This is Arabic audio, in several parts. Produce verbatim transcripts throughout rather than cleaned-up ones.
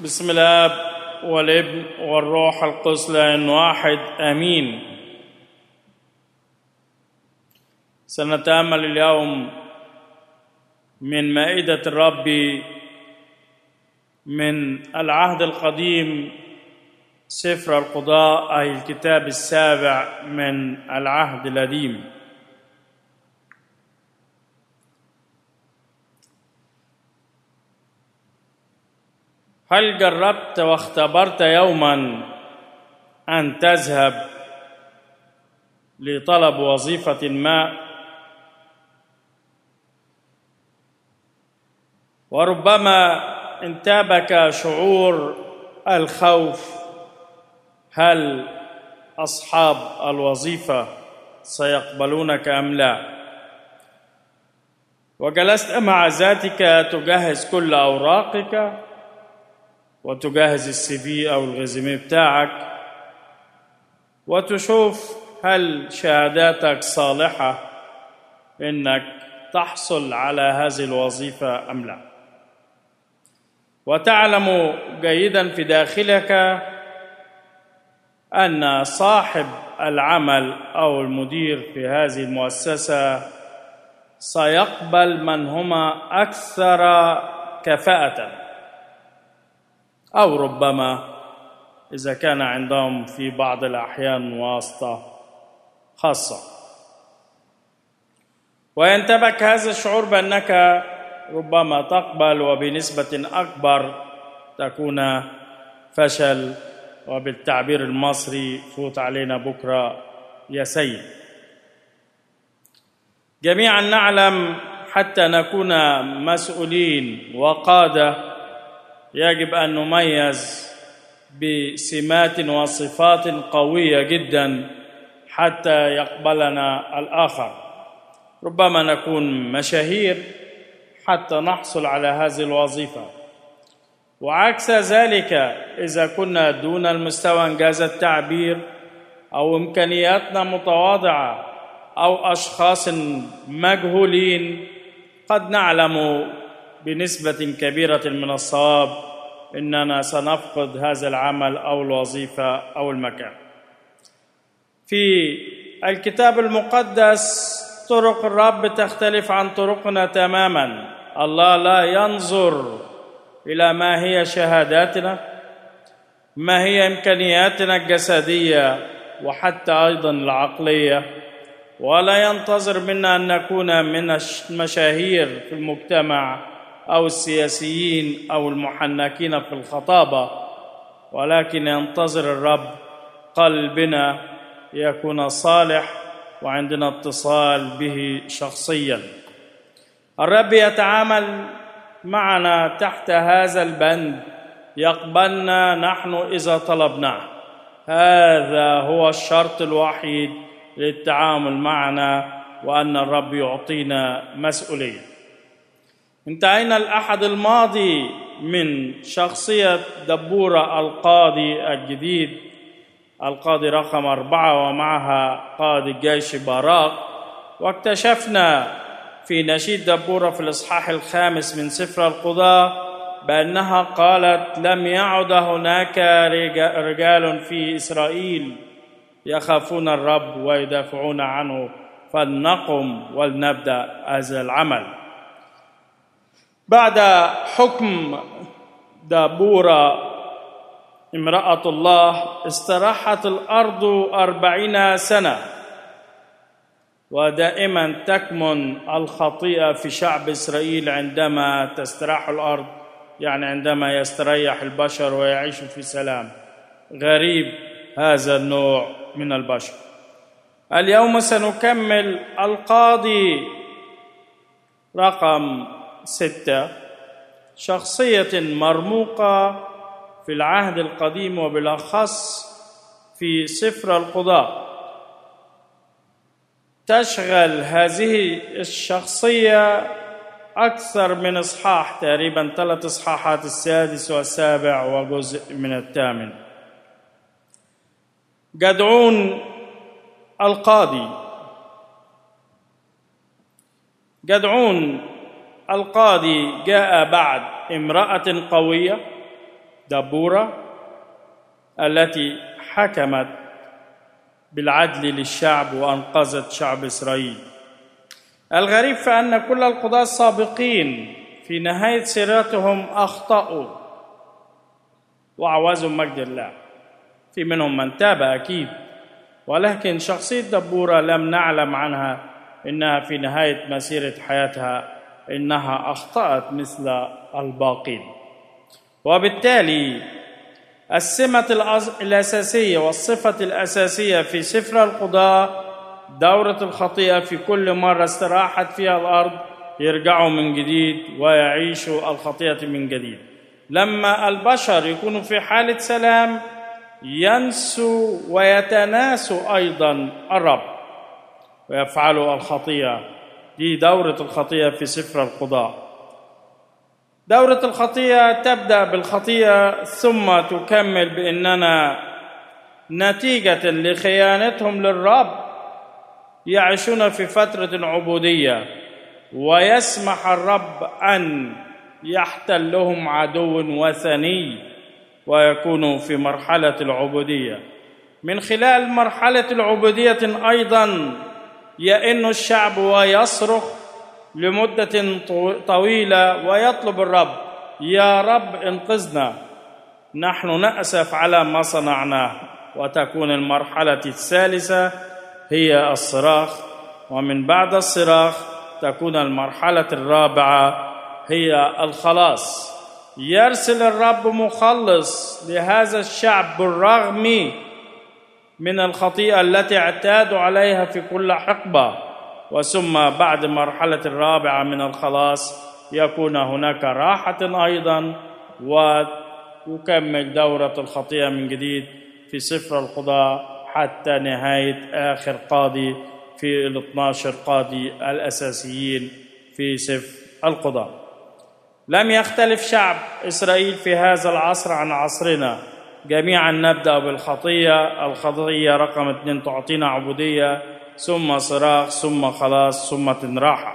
بسم الآب والابن والروح القدس لإله واحد آمين. سنتأمل اليوم من مائدة الرب من العهد القديم، سفر القضاء، أي الكتاب السابع من العهد القديم. هل جربت واختبرت يوما أن تذهب لطلب وظيفة ما، وربما انتابك شعور الخوف؟ هل أصحاب الوظيفة سيقبلونك أم لا؟ وجلست مع ذاتك تجهز كل أوراقك وتجهز السي في أو الريزوميه بتاعك وتشوف هل شهاداتك صالحة إنك تحصل على هذه الوظيفة أم لا، وتعلم جيدا في داخلك أن صاحب العمل أو المدير في هذه المؤسسة سيقبل من هما أكثر كفاءة، أو ربما إذا كان عندهم في بعض الأحيان واسطة خاصة. وينتابك هذا الشعور بأنك ربما تقبل وبنسبة أكبر تكون فشل، وبالتعبير المصري فوت علينا بكرة يا سيد. جميعا نعلم حتى نكون مسؤولين وقادة يجب أن نميز بسمات وصفات قوية جدا حتى يقبلنا الآخر. ربما نكون مشاهير حتى نحصل على هذه الوظيفة، وعكس ذلك إذا كنا دون المستوى إنجاز التعبير أو إمكانياتنا متواضعة أو أشخاص مجهولين، قد نعلم بنسبة كبيرة من الصواب إننا سنفقد هذا العمل أو الوظيفة أو المكان. في الكتاب المقدس طرق الرب تختلف عن طرقنا تماما. الله لا ينظر إلى ما هي شهاداتنا، ما هي إمكانياتنا الجسدية وحتى أيضا العقلية، ولا ينتظر منا أن نكون من المشاهير في المجتمع أو السياسيين أو المحنكين في الخطابة، ولكن ينتظر الرب قلبنا يكون صالح وعندنا اتصال به شخصيا. الرب يتعامل معنا تحت هذا البند، يقبلنا نحن إذا طلبناه. هذا هو الشرط الوحيد للتعامل معنا، وأن الرب يعطينا مسؤولية. انتهينا الأحد الماضي من شخصية دبورة القاضي الجديد، القاضي رقم أربعة ومعها قائد الجيش باراق، واكتشفنا في نشيد دبورة في الإصحاح الخامس من سفر القضاء بأنها قالت: لم يعد هناك رجال في إسرائيل يخافون الرب ويدافعون عنه، فلنقم ولنبدأ هذا العمل. بعد حكم دبورة امرأة الله استراحت الأرض أربعين سنة، ودائما تكمن الخطيئة في شعب إسرائيل عندما تستراح الأرض، يعني عندما يستريح البشر ويعيش في سلام. غريب هذا النوع من البشر. اليوم سنكمل القاضي رقم ستة، شخصية مرموقة في العهد القديم وبالأخص في سفر القضاء. تشغل هذه الشخصية أكثر من إصحاح، تقريبا ثلاث إصحاحات، السادس والسابع وجزء من الثامن. جدعون القاضي. جدعون القاضي جاء بعد امرأة قوية دبورة التي حكمت بالعدل للشعب وأنقذت شعب إسرائيل. الغريب فأن كل القضاة السابقين في نهاية سيرتهم أخطأوا وعوزوا مجد الله. في منهم من تاب أكيد، ولكن شخصية دبورة لم نعلم عنها إنها في نهاية مسيرة حياتها إنها أخطأت مثل الباقين. وبالتالي السمة الأساسية والصفة الأساسية في سفر القضاء دورة الخطيئة. في كل مرة استراحت فيها الأرض يرجعوا من جديد ويعيشوا الخطيئة من جديد. لما البشر يكونوا في حالة سلام ينسوا ويتناسوا أيضا الرب ويفعلوا الخطيئة. دي دورة الخطيئة في سفر القضاء. دورة الخطيئة تبدأ بالخطيئة ثم تكمل بأننا نتيجة لخيانتهم للرب يعيشون في فترة عبودية، ويسمح الرب أن يحتلهم عدو وثني ويكونوا في مرحلة العبودية. من خلال مرحلة العبودية أيضا يئن الشعب ويصرخ لمدة طويلة ويطلب الرب: يا رب انقذنا، نحن نأسف على ما صنعناه. وتكون المرحلة الثالثة هي الصراخ، ومن بعد الصراخ تكون المرحلة الرابعة هي الخلاص. يرسل الرب مخلص لهذا الشعب بالرغم من الخطيئة التي اعتادوا عليها في كل حقبة. وثم بعد المرحلة الرابعة من الخلاص يكون هناك راحة أيضا، وتكمل دورة الخطيئة من جديد في سفر القضاء حتى نهاية آخر قاضي في الاثنى عشر قاضي الأساسيين في سفر القضاء. لم يختلف شعب إسرائيل في هذا العصر عن عصرنا. جميعا نبدأ بالخطية. الخطية رقم اثنين تعطينا عبودية، ثم صراخ، ثم خلاص، ثم راحة.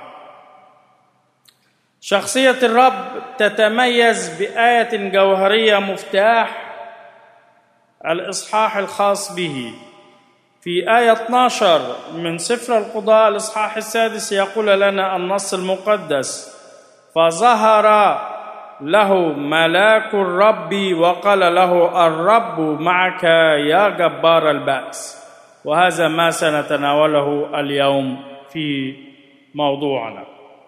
شخصية الرب تتميز بآية جوهرية مفتاح الإصحاح الخاص به. في آية اثني عشر من سفر القضاء الإصحاح السادس يقول لنا النص المقدس: فظهر له ملاك الرب وقال له: الرب معك يا جبار البأس. وهذا ما سنتناوله اليوم في موضوعنا.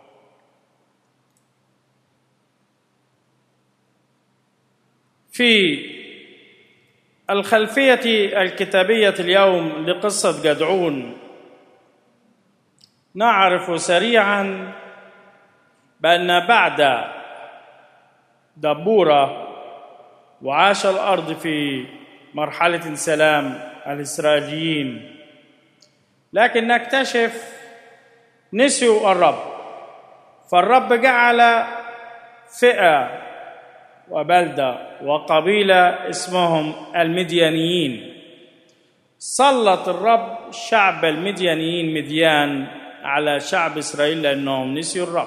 في الخلفية الكتابية اليوم لقصة جدعون نعرف سريعا بأن بعد دبورة وعاش الأرض في مرحلة سلام الإسرائيليين، لكن نكتشف نسيوا الرب. فالرب جعل فئة وبلدة وقبيلة اسمهم المديانيين. سلط الرب شعب المديانيين مديان على شعب إسرائيل لأنهم نسيوا الرب.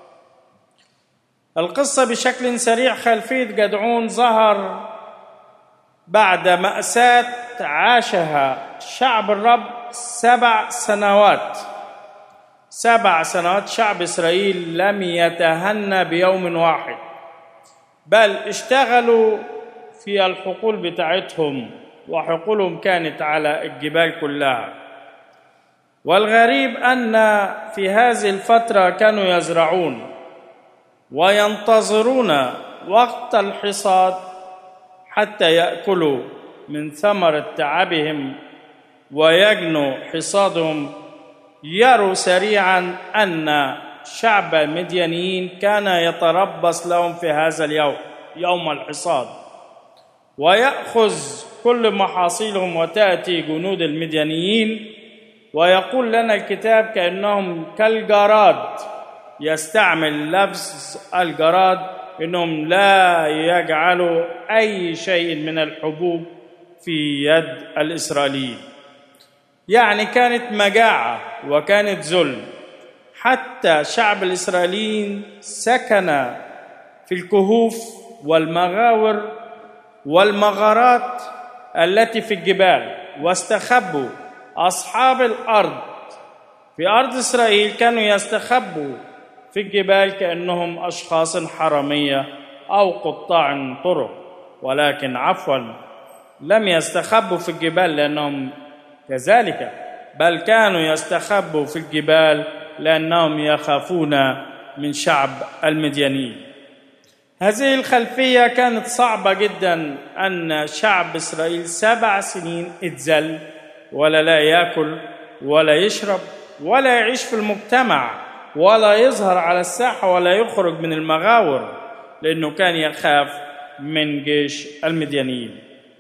القصة بشكل سريع: خلفية جدعون ظهر بعد مأساة عاشها شعب الرب سبع سنوات. سبع سنوات شعب إسرائيل لم يتهنى بيوم واحد، بل اشتغلوا في الحقول بتاعتهم، وحقولهم كانت على الجبال كلها. والغريب أن في هذه الفترة كانوا يزرعون وينتظرون وقت الحصاد حتى يأكلوا من ثمرة تعبهم ويجنوا حصادهم. يروا سريعا أن شعب المديانيين كان يتربص لهم في هذا اليوم، يوم الحصاد، ويأخذ كل محاصيلهم. وتأتي جنود المديانيين ويقول لنا الكتاب كأنهم كالجراد. يستعمل لفظ الجراد إنهم لا يجعلوا أي شيء من الحبوب في يد الإسرائيليين. يعني كانت مجاعة وكانت ذل. حتى شعب الإسرائيليين سكن في الكهوف والمغاور والمغارات التي في الجبال، واستخبوا. أصحاب الأرض في أرض إسرائيل كانوا يستخبوا في الجبال كأنهم أشخاص حرامية أو قطاع طرق، ولكن عفوا لم يستخبوا في الجبال لأنهم كذلك، بل كانوا يستخبوا في الجبال لأنهم يخافون من شعب المديانيين. هذه الخلفية كانت صعبة جدا، أن شعب إسرائيل سبع سنين اتذل، ولا لا يأكل ولا يشرب ولا يعيش في المجتمع ولا يظهر على الساحة ولا يخرج من المغاور، لأنه كان يخاف من جيش المديانيين.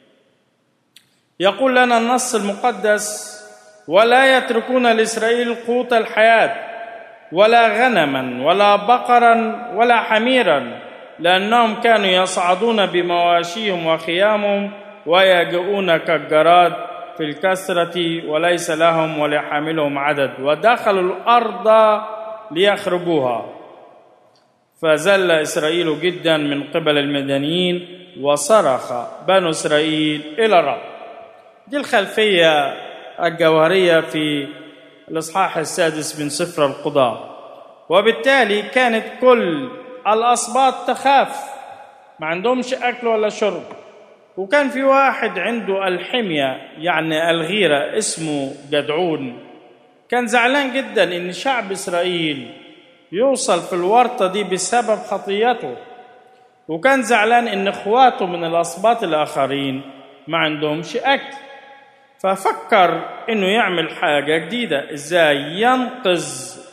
يقول لنا النص المقدس: ولا يتركون لإسرائيل قوت الحياة ولا غنما ولا بقرا ولا حميرا، لأنهم كانوا يصعدون بمواشيهم وخيامهم ويجيئون كالجراد في الكثرة، وليس لهم ولحاملهم عدد، ودخلوا الأرض ليخربوها. فزل إسرائيل جدا من قبل المديانيين، وصرخ بنو إسرائيل إلى الرب. دي الخلفية الجوهرية في الإصحاح السادس من سفر القضاء. وبالتالي كانت كل الأسباط تخاف، ما عندهمش أكل ولا شرب. وكان في واحد عنده الحمية يعني الغيرة اسمه جدعون، كان زعلان جدا إن شعب إسرائيل يوصل في الورطة دي بسبب خطيته، وكان زعلان إن إخواته من الأسباط الآخرين ما عندهمش أكل. ففكر إنه يعمل حاجة جديدة، إزاي ينقذ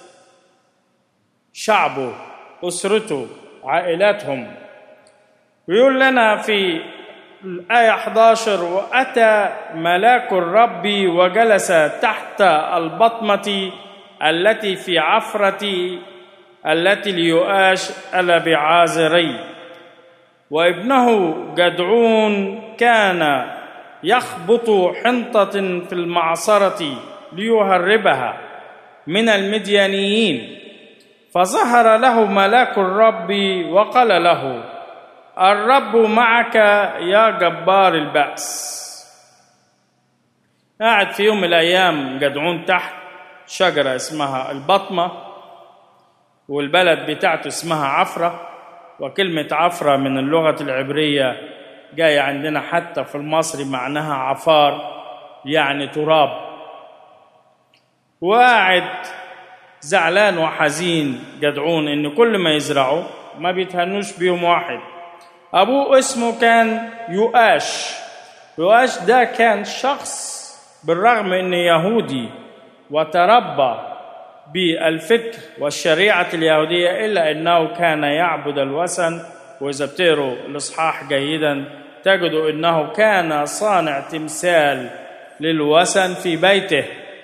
شعبه، أسرته، عائلاتهم. ويقول لنا في الآية أحد عشر: وأتى ملاك الرب وجلس تحت البطمة التي في عفرة التي ليؤاش الأبيعازري، وابنه جدعون كان يخبط حنطة في المعصرة ليهربها من المديانيين. فظهر له ملاك الرب وقال له: الرب معك يا جبار البأس. قاعد في يوم من الأيام جدعون تحت شجرة اسمها البطمة، والبلد بتاعته اسمها عفرة، وكلمة عفرة من اللغة العبرية جاية عندنا حتى في المصري معناها عفار، يعني تراب. وقاعد زعلان وحزين جدعون إن كل ما يزرعوا ما بيتهنوش بيوم واحد. أبوه اسمه كان يؤاش. يؤاش ده كان شخص بالرغم إنه يهودي وتربى بالفكر والشريعة اليهودية، إلا أنه كان يعبد الوثن. وإذا بتقروا الإصحاح جيدا تجدوا أنه كان صانع تمثال للوثن في بيته.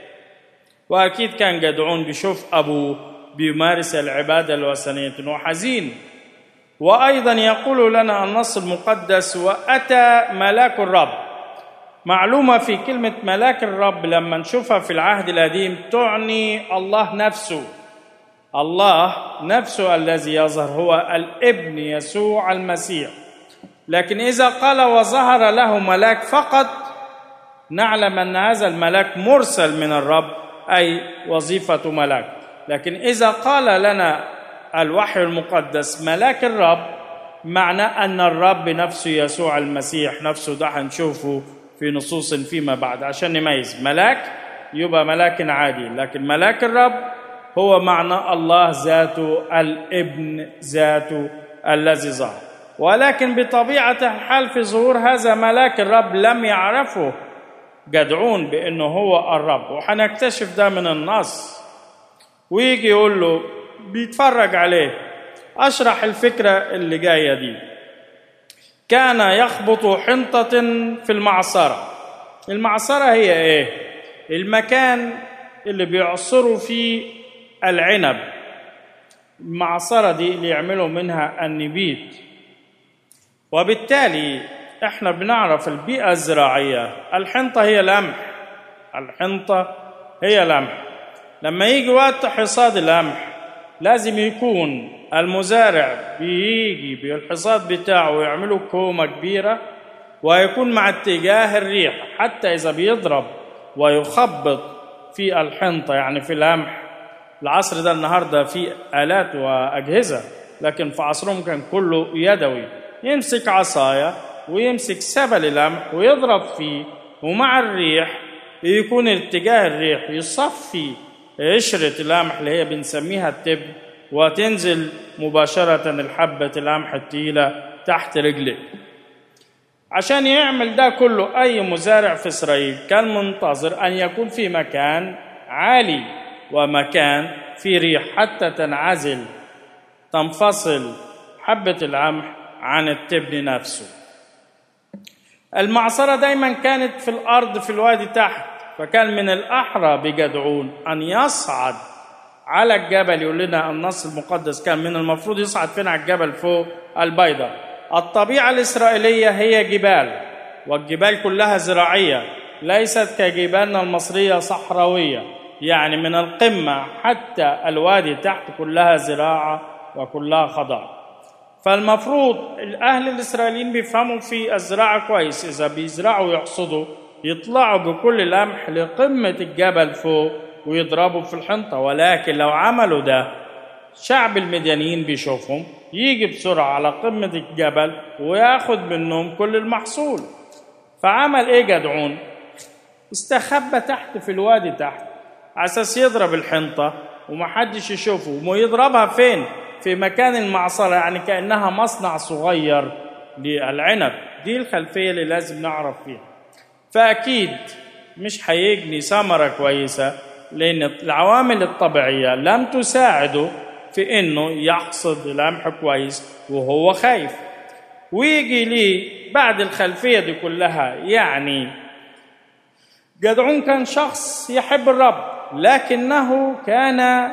وأكيد كان جدعون بيشوف أبوه بيمارس العبادة الوثنية وحزين. وأيضا يقول لنا النص المقدس: وأتى ملاك الرب. معلومة في كلمة ملاك الرب لما نشوفها في العهد القديم تعني الله نفسه. الله نفسه الذي يظهر هو الابن يسوع المسيح. لكن إذا قال وظهر له ملاك فقط نعلم أن هذا الملاك مرسل من الرب، أي وظيفة ملاك. لكن إذا قال لنا الوحي المقدس ملاك الرب، معنى أن الرب نفسه يسوع المسيح نفسه. ده هنشوفه في نصوص فيما بعد عشان نميز. ملاك يبقى ملاك عادي، لكن ملاك الرب هو معنى الله ذاته، الابن ذاته الذي ظهر. ولكن بطبيعة الحال في ظهور هذا ملاك الرب لم يعرفه جدعون بأنه هو الرب، وحنكتشف ده من النص. ويجي يقول له بيتفرج عليه. أشرح الفكرة اللي جاية دي. كان يخبط حنطة في المعصرة. المعصرة هي إيه؟ المكان اللي بيعصروا فيه العنب. المعصرة دي اللي يعملوا منها النبيت. وبالتالي احنا بنعرف البيئة الزراعية، الحنطة هي لمح. الحنطة هي لمح. لما يجي وقت حصاد القمح لازم يكون المزارع بيجي بالحصاد بتاعه ويعملوا كومة كبيرة ويكون مع اتجاه الريح، حتى إذا بيضرب ويخبط في الحنطة يعني في القمح. العصر ده النهاردة في آلات وأجهزة، لكن في عصرهم كان كله يدوي، يمسك عصاية ويمسك سبل القمح ويضرب فيه، ومع الريح يكون اتجاه الريح يصفي قشرة القمح اللي هي بنسميها التبن، وتنزل مباشرة الحبة القمح التقيلة تحت رجله. عشان يعمل ده كله أي مزارع في إسرائيل كان منتظر أن يكون في مكان عالي ومكان في ريح، حتى تنعزل تنفصل حبة القمح عن التبن نفسه. المعصرة دايما كانت في الأرض في الوادي تحت، فكان من الأحرى بجدعون أن يصعد على الجبل. يقول لنا النص المقدس كان من المفروض يصعد فين على الجبل فوق البيضة. الطبيعة الإسرائيلية هي جبال، والجبال كلها زراعية، ليست كجبالنا المصرية صحراوية، يعني من القمة حتى الوادي تحت كلها زراعة وكلها خضار. فالمفروض الأهل الإسرائيليين بيفهموا في الزراعة كويس، إذا بيزرعوا ويحصدوا يطلعوا بكل القمح لقمة الجبل فوق ويضربوا في الحنطة. ولكن لو عملوا ده شعب المديانيين بيشوفهم يجي بسرعة على قمة الجبل وياخد منهم كل المحصول. فعمل إيه جدعون؟ استخبى تحت في الوادي تحت على أساس يضرب الحنطة ومحدش يشوفه. ويضربها فين؟ في مكان المعصرة، يعني كأنها مصنع صغير للعنب. دي الخلفية اللي لازم نعرف فيها. فأكيد مش هيجني ثمرة كويسة، لأن العوامل الطبيعية لم تساعده في إنه يحصد القمح كويس وهو خايف. ويجي لي بعد الخلفية دي كلها، يعني جدعون كان شخص يحب الرب، لكنه كان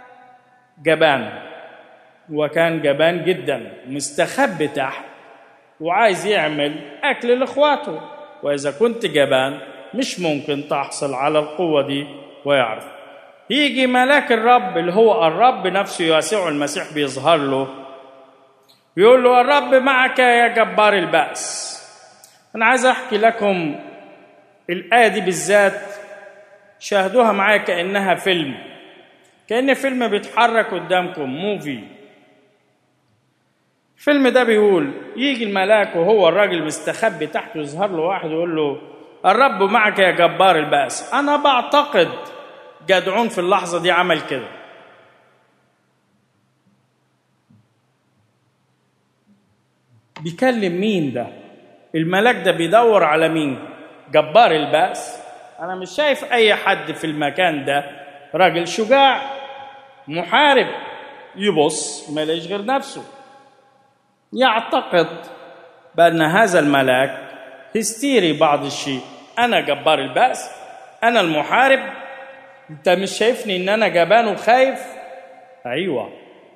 جبان، وكان جبان جدا، مستخبي تحت وعايز يعمل أكل لإخواته. وإذا كنت جبان مش ممكن تحصل على القوة دي. ويعرف يجي ملاك الرب اللي هو الرب نفسه يسوع المسيح بيظهر له، بيقول له الرب معك يا جبار البأس. أنا عايز أحكي لكم الآية دي بالذات، شاهدوها معايا كأنها فيلم، كأن فيلم بيتحرك قدامكم، موفي. الفيلم ده بيقول يجي الملاك وهو الراجل مستخبي تحت، يظهر له واحد يقول له الرب معك يا جبار البأس. أنا بعتقد جدعون في اللحظة دي عمل كده. بيكلم مين ده؟ الملاك ده بيدور على مين؟ جبار البأس. أنا مش شايف أي حد في المكان ده راجل شجاع محارب يبص ما يلاقيش غير نفسه. يعتقد بأن هذا الملاك هستيري بعض الشيء. أنا جبار البأس، أنا المحارب، أنت مش شايفني إن أنا جبان وخايف؟ أيوة.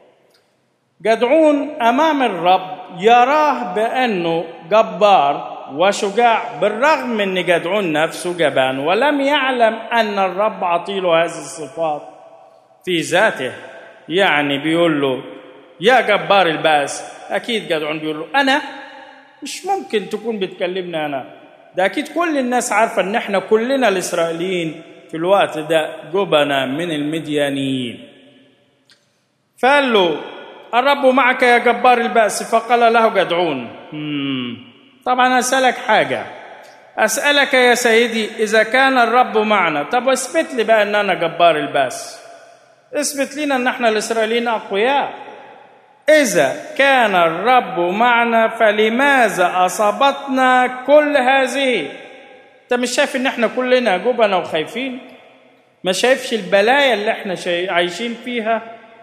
جدعون أمام الرب يراه بأنه جبار وشجاع، بالرغم من جدعون نفسه جبان، ولم يعلم أن الرب عطيله هذه الصفات في ذاته. يعني بيقول له يا جبار البأس. أكيد جدعون بيقول له أنا؟ مش ممكن تكون بتكلمنا أنا، ده أكيد كل الناس عارفة أن احنا كلنا الإسرائيليين في الوقت ده جبنا من المديانيين. فقال له الرب معك يا جبار البأس. فقال له جدعون طبعا أسألك حاجة، أسألك يا سيدي إذا كان الرب معنا، طب اثبت لي بقى أن أنا جبار البأس، اثبت لنا أن احنا الإسرائيليين أقوياء. إذا كان الرب معنا فلماذا أصابتنا كل هذه؟ أنت مش شايف إن إحنا كلنا جبنا وخايفين؟ ما شايفش البلايا اللي إحنا عايشين فيها؟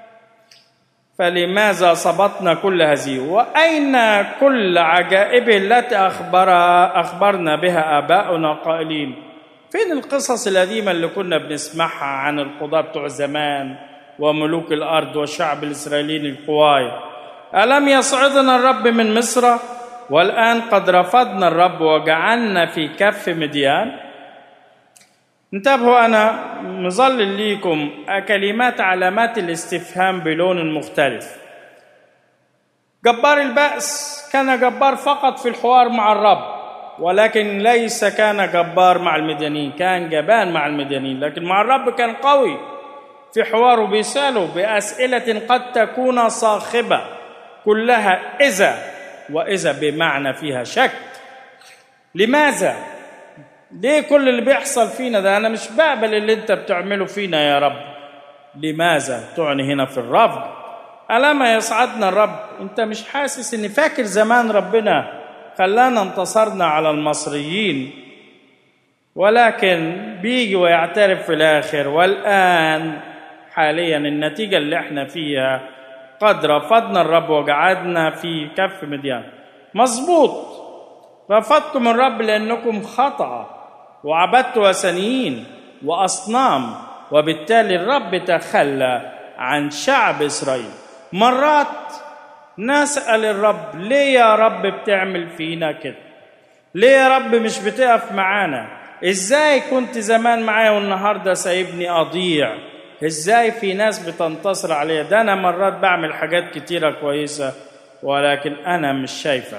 فلماذا أصابتنا كل هذه؟ وأين كل عجائب التي أخبر أخبرنا بها آباؤنا قائلين؟ فين القصص القديمة اللي كنا بنسمعها عن القضاة بتوع زمان وملوك الأرض والشعب الإسرائيلي القواي؟ ألم يصعدنا الرب من مصر والآن قد رفضنا الرب وجعلنا في كف مديان؟ انتبهوا، أنا مظلل ليكم كلمات علامات الاستفهام بلون مختلف. جبار البأس كان جبار فقط في الحوار مع الرب، ولكن ليس كان جبار مع المديانين، كان جبان مع المديانين، لكن مع الرب كان قوي في حواره، بيسأله بأسئلة قد تكون صاخبة كلها إذا وإذا بمعنى فيها شك. لماذا؟ ليه كل اللي بيحصل فينا ده؟ أنا مش بقبل اللي أنت بتعمله فينا يا رب. لماذا؟ تعني هنا في الرفض. ألما يسعدنا الرب؟ أنت مش حاسس إن فاكر زمان ربنا خلانا انتصرنا على المصريين، ولكن بيجي ويعترف في الآخر والآن حاليا النتيجة اللي احنا فيها قد رفضنا الرب وقعدنا في كف مديان. مظبوط، رفضتم الرب لأنكم خطأ وعبدتوا وثنيين وأصنام، وبالتالي الرب تخلى عن شعب إسرائيل. مرات نسأل الرب ليه يا رب بتعمل فينا كده؟ ليه يا رب مش بتقف معانا؟ إزاي كنت زمان معايا والنهاردة سايبني أضيع؟ إزاي في ناس بتنتصر عليا؟ ده أنا مرات بعمل حاجات كتيرة كويسة ولكن أنا مش شايفة.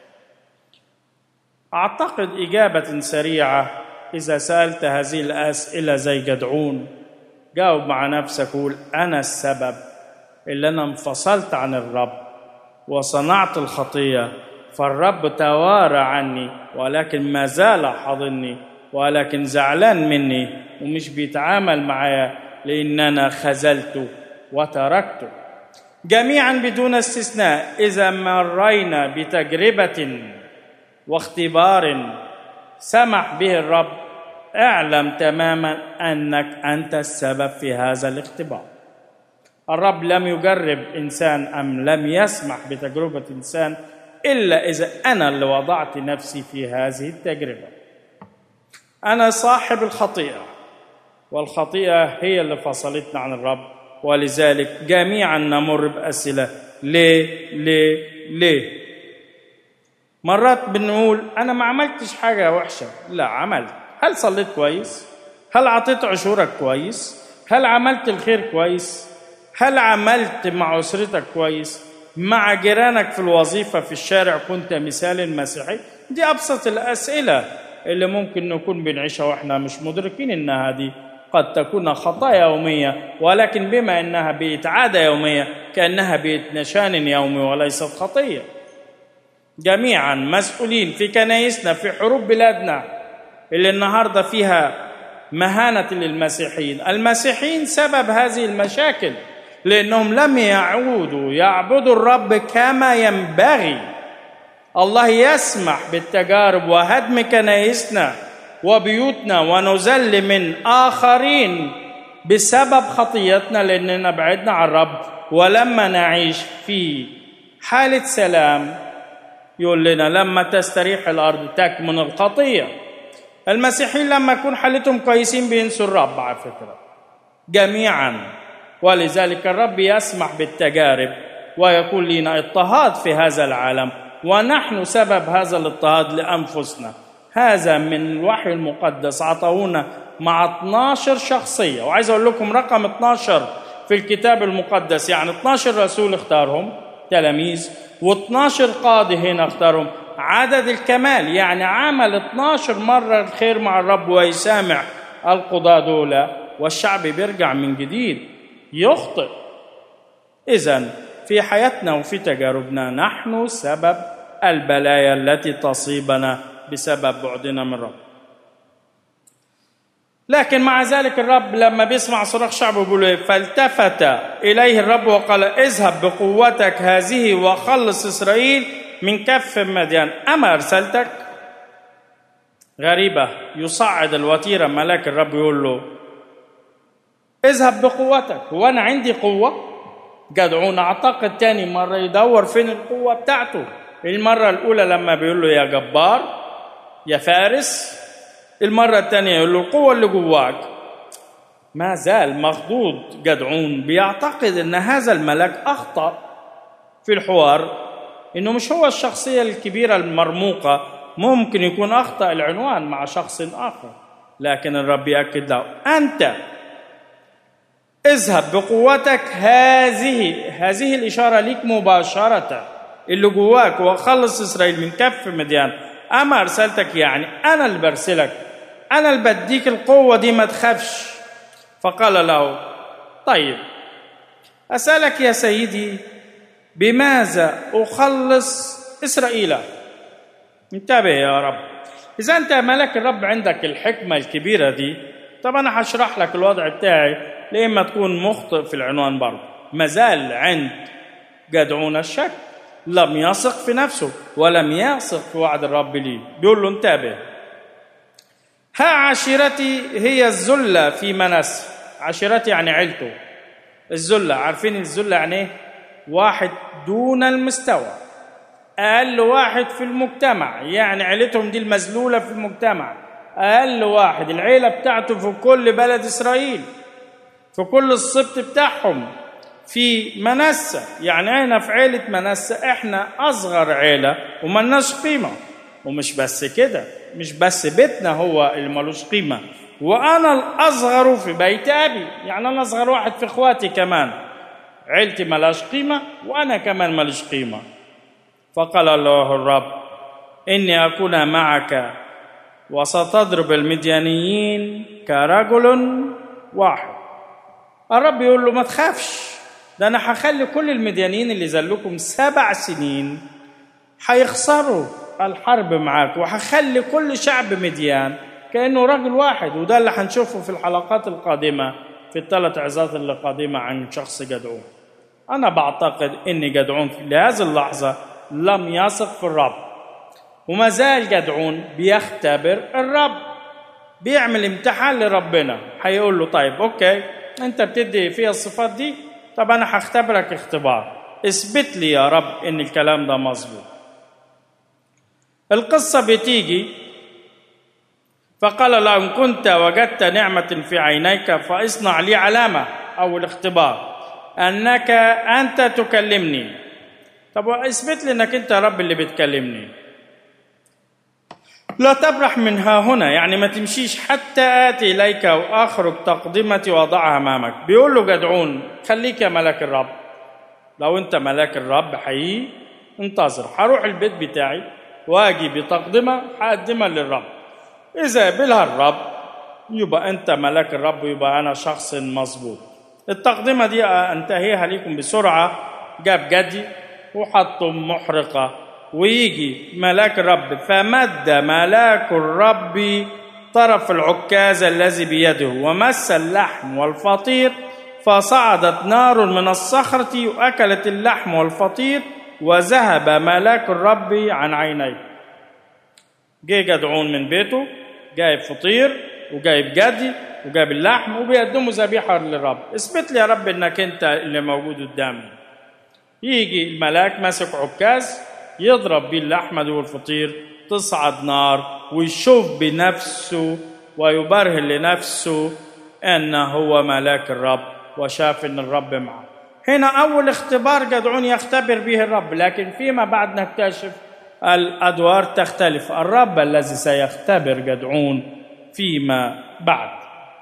أعتقد إجابة سريعة إذا سألت هذه الأسئلة زي جدعون، جاوب مع نفسك وقول أنا السبب اللي أنا انفصلت عن الرب وصنعت الخطية، فالرب توارى عني ولكن ما زال حاضني، ولكن زعلان مني ومش بيتعامل معايا لأن أنا خذلته وتركته. جميعا بدون استثناء إذا مرينا بتجربة واختبار سمح به الرب، اعلم تماما أنك أنت السبب في هذا الاختبار. الرب لم يجرب إنسان أم لم يسمح بتجربة إنسان إلا إذا أنا اللي وضعت نفسي في هذه التجربة. أنا صاحب الخطيئة، والخطيئة هي اللي فصلتنا عن الرب، ولذلك جميعا نمر بأسئلة ليه ليه ليه. مرات بنقول أنا ما عملتش حاجة وحشة، لا عملت. هل صليت كويس؟ هل عطيت عشورك كويس؟ هل عملت الخير كويس؟ هل عملت مع أسرتك كويس؟ مع جيرانك في الوظيفة في الشارع كنت مثال مسيحي؟ دي أبسط الأسئلة اللي ممكن نكون بنعيشها وإحنا مش مدركين إنها دي قد تكون خطايا يومية، ولكن بما إنها بقت عادة يومية كأنها بقت نشان يومي وليست خطية. جميعا مسؤولين في كنايسنا، في حروب بلادنا اللي النهاردة فيها مهانة للمسيحيين. المسيحيين سبب هذه المشاكل لأنهم لم يعودوا يعبدوا الرب كما ينبغي. الله يسمح بالتجارب وهدم كنايسنا وبيوتنا ونذل من آخرين بسبب خطيتنا لأننا بعدنا عن الرب. ولما نعيش في حالة سلام يقول لنا لما تستريح الأرض تكمن الخطية. المسيحيين لما يكون حالتهم كويسين بينسوا الرب على فكرة جميعا، ولذلك الرب يسمح بالتجارب ويكون لنا اضطهاد في هذا العالم، ونحن سبب هذا الاضطهاد لأنفسنا. هذا من الوحي المقدس عطونا مع اثناشر شخصية، وعايز أقول لكم رقم اثناشر في الكتاب المقدس، يعني اثناشر رسول اختارهم تلاميذ واثناشر قاضي هنا اختارهم. عدد الكمال يعني عمل اثناشر مرة الخير مع الرب ويسامح القضاة دول، والشعب بيرجع من جديد يخطئ. إذن في حياتنا وفي تجاربنا نحن سبب البلايا التي تصيبنا بسبب بعدنا من الرب. لكن مع ذلك الرب لما بيسمع صراخ شعبه بيقول ايه؟ فالتفت إليه الرب وقال اذهب بقوتك هذه وخلص إسرائيل من كف مديان، أما أرسلتك؟ غريبة، يصعد الوتيرة ملاك الرب يقول له اذهب بقوتك، وأنا عندي قوة. جدعون أعتقد تاني مرة يدور فين القوة بتاعته. المرة الأولى لما بيقول له يا جبار يا فارس، المرة الثانية يقول له القوة اللي جواك. ما زال مخضوض جدعون، بيعتقد أن هذا الملك أخطأ في الحوار، إنه مش هو الشخصية الكبيرة المرموقة، ممكن يكون أخطأ العنوان مع شخص آخر. لكن الرب يأكد له أنت اذهب بقوتك هذه. هذه الإشارة ليك مباشرة اللي جواك، وخلص إسرائيل من كف مديان. أما أرسلتك يعني أنا اللي برسلك، أنا اللي بديك القوة دي، ما تخافش. فقال له طيب أسألك يا سيدي بماذا أخلص إسرائيل؟ انتبه يا رب، إذا أنت ملك الرب عندك الحكمة الكبيرة دي، طب أنا هشرح لك الوضع بتاعي لما تكون مخطئ في العنوان برضه. مازال عند جدعون الشك، لم يثق في نفسه ولم يثق في وعد الرب ليه. بيقول له انتبه، ها عشيرتي هي الذلة في منسى. عشيرتي يعني عيلته. الذلة، عارفين الذلة يعني ايه؟ واحد دون المستوى، أقل واحد في المجتمع، يعني عيلتهم دي المذلولة في المجتمع، أقل واحد. العيلة بتاعته في كل بلد إسرائيل، في كل السبط بتاعهم في منسى، يعني احنا في عيلة منسى احنا أصغر عيلة وملناش قيمة. ومش بس كده، مش بس بيتنا هو اللي ملوش قيمة، وأنا الأصغر في بيت أبي، يعني أنا أصغر واحد في إخواتي كمان. عيلتي ملاش قيمة وأنا كمان ماليش قيمة. فقال الله الرب إني أكون معك وستضرب المديانيين كرجل واحد. الرب يقول له ما تخافش، ده أنا هخلي كل المديانيين اللي زلكم سبع سنين هيخسروا الحرب معاك، وهخلي كل شعب مديان كأنه رجل واحد. وده اللي هنشوفه في الحلقات القادمة، في الثلاث عظات اللي قادمة عن شخص جدعون. أنا بعتقد إن جدعون في هذه اللحظة لم يثق في الرب، وما زال جدعون بيختبر الرب، بيعمل امتحان لربنا. هيقول له طيب أوكي، أنت بتدي فيها الصفات دي، طب أنا هختبرك اختبار، اثبت لي يا رب إن الكلام ده مظبوط. القصة بتيجي فقال له إن كنت وجدت نعمة في عينيك فاصنع لي علامة، أو الاختبار أنك أنت تكلمني. طب اثبت لي أنك أنت يا رب اللي بتكلمني. لا تبرح منها هنا، يعني ما تمشيش حتى آتي إليك وأخرج تقدمتي وأضعها أمامك. بيقول له جدعون خليك يا ملاك الرب، لو أنت ملاك الرب حقيقي انتظر، هروح البيت بتاعي واجي بتقدمة هقدمها للرب، إذا قبلها الرب يبقى أنت ملاك الرب، يبقى أنا شخص مظبوط. التقدمة دي أنتهيها لكم بسرعة. جاب جدي وحطهم محرقة، ويجي ملاك الرب فمد ملاك الرب طرف العكاز الذي بيده ومس اللحم والفطير، فصعدت نار من الصخرة وأكلت اللحم والفطير وذهب ملاك الرب عن عينيه. جاي جدعون من بيته جايب فطير وجايب جدي وجايب اللحم وبيقدموا ذبيحة للرب. اثبت لي يا رب انك انت اللي موجود قدامي. يجي الملاك ماسك عكاز يضرب بيه اللحمة دي والفطير، تصعد نار ويشوف بنفسه ويبرهن لنفسه أن هو ملاك الرب، وشاف أن الرب معه. هنا أول اختبار جدعون يختبر به الرب، لكن فيما بعد نكتشف الأدوار تختلف. الرب الذي سيختبر جدعون فيما بعد.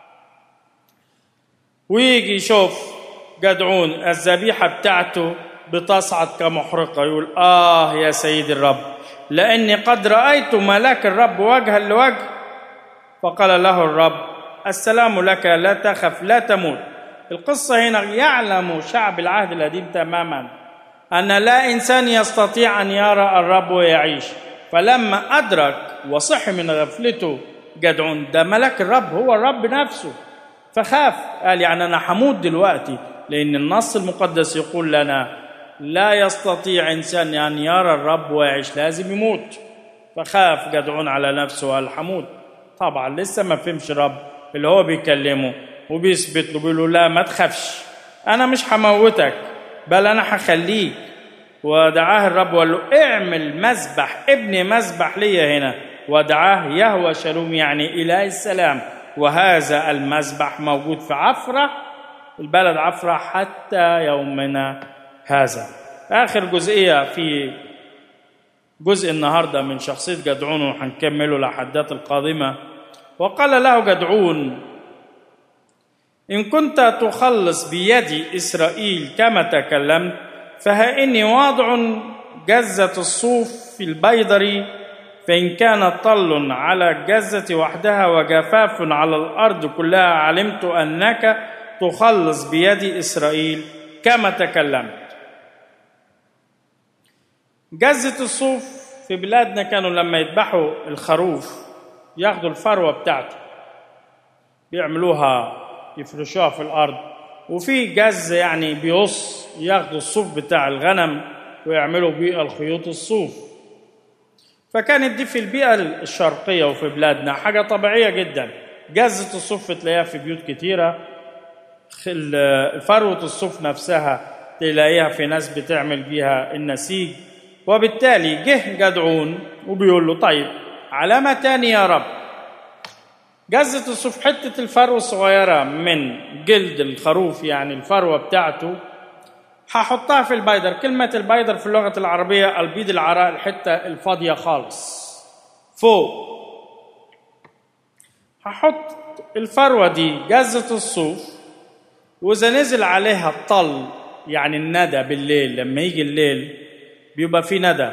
ويجي يشوف جدعون الذبيحة بتاعته بتصعد كمحرقة، يقول آه يا سيد الرب لأني قد رأيت ملاك الرب وجها لوجه. فقال له الرب السلام لك، لا تخف لا تموت. القصة هنا يعلم شعب العهد القديم تماما أن لا إنسان يستطيع أن يرى الرب ويعيش. فلما أدرك وصح من غفلته جدعون ده ملاك الرب هو الرب نفسه، فخاف. قال يعني أنا حموت دلوقتي، لأن النص المقدس يقول لنا لا يستطيع إنسان أن يرى الرب ويعيش، لازم يموت. فخاف جدعون على نفسه وقال حموت. طبعا لسه ما فهمش الرب اللي هو بيكلمه وبيثبت له، بيقول له لا ما تخافش، أنا مش هموتك بل أنا هخليك. ودعاه الرب وقال له اعمل مذبح، ابني مذبح لي هنا. ودعاه يهوى شالوم يعني إله السلام. وهذا المذبح موجود في عفرة، البلد عفرة حتى يومنا هذا. آخر جزئية في جزء النهاردة من شخصية جدعون وهنكمله الأحداث القادمة. وقال له جدعون إن كنت تخلص بيدي إسرائيل كما تكلمت، فها إني واضع جزة الصوف في البيضر، فإن كان طل على الجزة وحدها وجفاف على الأرض كلها علمت أنك تخلص بيد إسرائيل كما تكلمت. جزة الصوف في بلادنا كانوا لما يذبحوا الخروف ياخدوا الفروة بتاعته بيعملوها يفرشوها في الأرض، وفي جز يعني بيقص ياخدوا الصوف بتاع الغنم ويعملوا بيه الخيوط الصوف. فكانت دي في البيئة الشرقية وفي بلادنا حاجة طبيعية جدا. جزة الصوف تلاقيها في بيوت كتيرة، فروة الصوف نفسها تلاقيها في ناس بتعمل بيها النسيج. وبالتالي جه جدعون وبيقول له طيب علامة تانية يا رب، جزة الصوف حتة الفروة الصغيرة من جلد الخروف يعني الفروة بتاعته هحطها في البيدر. كلمة البيدر في اللغة العربية البيض العراء، الحتة الفاضية خالص فوق. هحط الفروة دي جزة الصوف، وإذا نزل عليها الطل يعني الندى بالليل، لما يجي الليل بيبقى في ندى،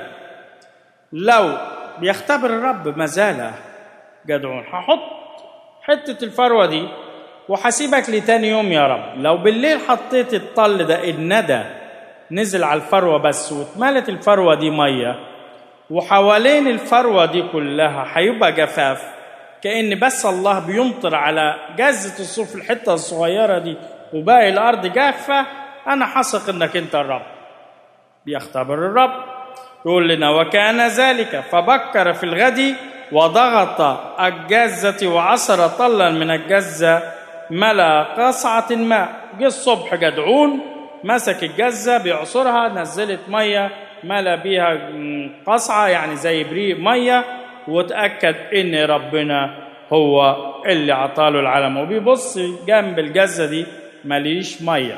لو بيختبر الرب مازال جدعون هحط حتة الفروة دي وحسيبك لتاني يوم يا رب. لو بالليل حطيت الطل ده الندى نزل على الفروة بس واتملت الفروة دي مية وحوالين الفروة دي كلها هيبقى جفاف، كأن بس الله بيمطر على جزة الصوف الحتة الصغيرة دي وباقي الأرض جافة، أنا حثق إنك أنت الرب. بيختبر الرب يقول لنا وكان ذلك فبكر في الغد وضغط الجزة وعصر طلا من الجزة ملا قصعة ماء. جه الصبح جدعون مسك الجزة بيعصرها، نزلت مية ملا بيها قصعة يعني زي بريق مية، وتأكد إن ربنا هو اللي عطاله العلم. وبيبص جنب الجزة دي مليش مية.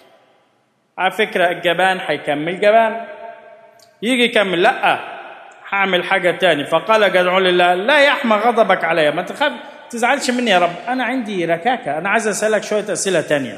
على فكرة الجبان هيكمل جبان، يجي يكمل لا هعمل حاجة تاني. فقال جدعون لله لا يحمى غضبك عليا، ما تخاف تزعلش مني يا رب، أنا عندي ركاكة، أنا عايز أسألك شوية أسئلة تانية.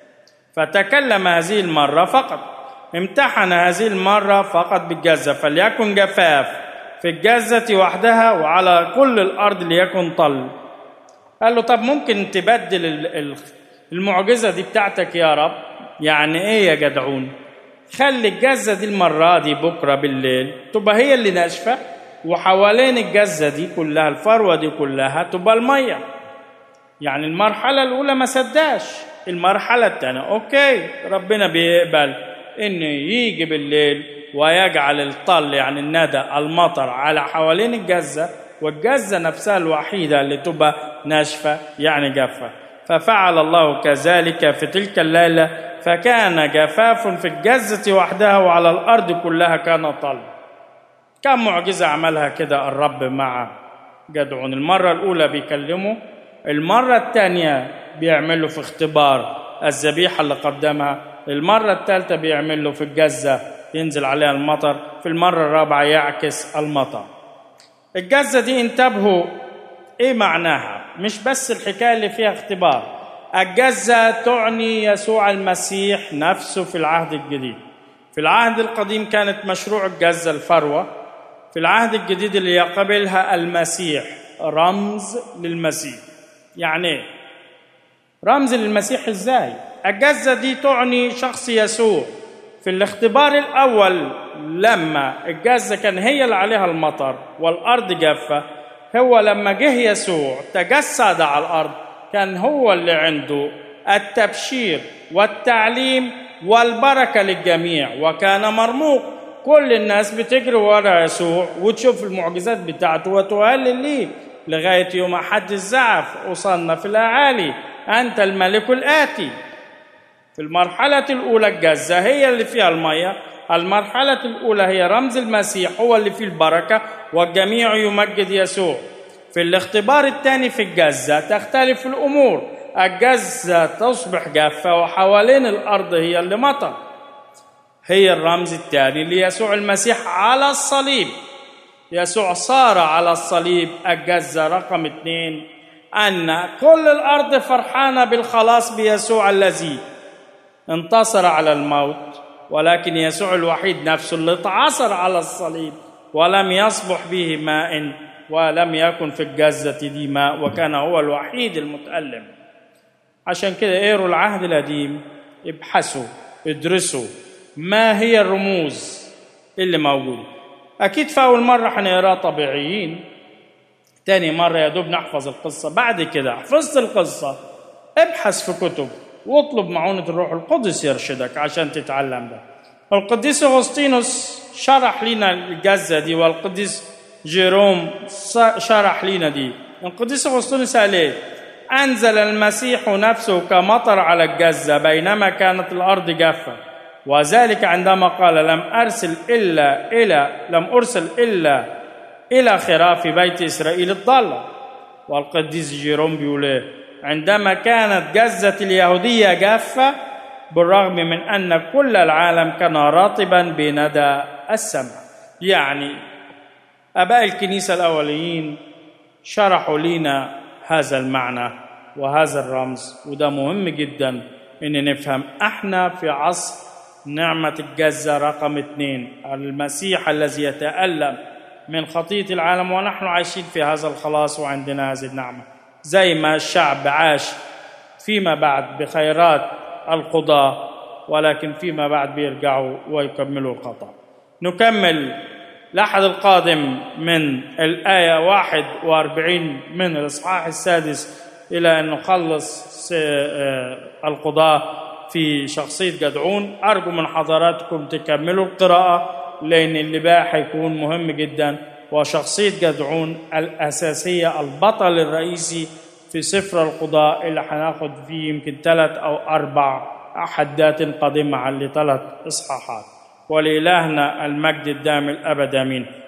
فتكلم هذه المرة فقط، امتحن هذه المرة فقط بالجزة، فليكن جفاف في الجزة وحدها وعلى كل الأرض ليكن طل. قال له طب ممكن تبدل المعجزة دي بتاعتك يا رب؟ يعني ايه يا جدعون؟ خلي الجزة دي المرة دي بكرة بالليل تبقى هي اللي ناشفة، وحوالين الجزة دي كلها الفروة دي كلها تبقى المية. يعني المرحلة الأولى ما سداش، المرحلة الثانية أوكي ربنا بيقبل إنه يجي بالليل ويجعل الطل يعني الندى المطر على حوالين الجزة، والجزة نفسها الوحيدة اللي تبقى ناشفة يعني جافة. ففعل الله كذلك في تلك الليلة، فكان جفاف في الجزة وحدها وعلى الأرض كلها كان طل. كم معجزة عملها كده الرب مع جدعون. المرة الأولى بيكلمه، المرة الثانية بيعمل له في اختبار الذبيحة اللي قدمها، المرة الثالثة بيعمل له في الجزة ينزل عليها المطر، في المرة الرابعة يعكس المطر. الجزة دي انتبهوا ايه معناها، مش بس الحكاية اللي فيها اختبار. الجزة تعني يسوع المسيح نفسه في العهد الجديد. في العهد القديم كانت مشروع الجزة الفروة، في العهد الجديد اللي يقبلها المسيح رمز للمسيح. يعني ايه رمز للمسيح ازاي؟ الجزة دي تعني شخص يسوع. في الاختبار الأول لما الجزة كان هي اللي عليها المطر والأرض جافة، هو لما جه يسوع تجسد على الأرض كان هو اللي عنده التبشير والتعليم والبركة للجميع، وكان مرموق. كل الناس بتجري ورا يسوع وتشوف المعجزات بتاعته وتهلل ليه لغاية يوم أحد الزعف وصلنا في الأعالي أنت الملك الآتي. في المرحلة الأولى الجزة هي اللي فيها المية، المرحلة الأولى هي رمز المسيح هو اللي فيه البركة والجميع يمجد يسوع. في الاختبار الثاني في الجزة تختلف الأمور، الجزة تصبح جافة وحوالين الأرض هي اللي مطر. هي الرمز الثاني ليسوع المسيح على الصليب. يسوع صار على الصليب الجزة رقم اثنين، أن كل الأرض فرحانة بالخلاص بيسوع الذي انتصر على الموت، ولكن يسوع الوحيد نفسه اللي اتعصر على الصليب ولم يصبح به ماء ولم يكن في الجزة دي ماء، وكان هو الوحيد المتألم. عشان كده اقروا العهد القديم، ابحثوا ادرسوا ما هي الرموز اللي موجودة. أكيد في أول مرة هنقراها طبيعيين، تاني مرة يا دوب نحفظ القصة، بعد كده حفظت القصة ابحث في كتب واطلب معونة الروح القدس يرشدك عشان تتعلم ده. القديس أغسطينوس شرح لنا الجزة دي، والقديس جيروم شرح لنا دي. القديس أغسطينوس قال ايه؟ أنزل المسيح نفسه كمطر على الجزة بينما كانت الأرض جافة، وذلك عندما قال لم أرسل إلا إلى لم أرسل إلا إلى خراف بيت إسرائيل الضالة. والقديس جيروم بيقول ايه؟ عندما كانت جزة اليهودية جافة بالرغم من أن كل العالم كان رطبا بندى السماء. يعني آباء الكنيسة الأوليين شرحوا لنا هذا المعنى وهذا الرمز، وده مهم جدا إن نفهم. احنا في عصر نعمة الجزة رقم اثنين، المسيح الذي يتألم من خطية العالم، ونحن عايشين في هذا الخلاص وعندنا هذه النعمة. زي ما الشعب عاش فيما بعد بخيرات القضاء، ولكن فيما بعد بيرجعوا ويكملوا الخطأ. نكمل الأحد القادم من الآية واحد وأربعين من الإصحاح السادس إلى أن نخلص القضاء في شخصية جدعون. أرجو من حضراتكم تكملوا القراءة، لأن اللي بقى هيكون مهم جدا، وشخصية جدعون الأساسية البطل الرئيسي في سفر القضاء اللي هناخد فيه يمكن ثلاث أو أربع حدات قادمة لثلاث إصحاحات. ولإلهنا المجد الدائم الأبد آمين.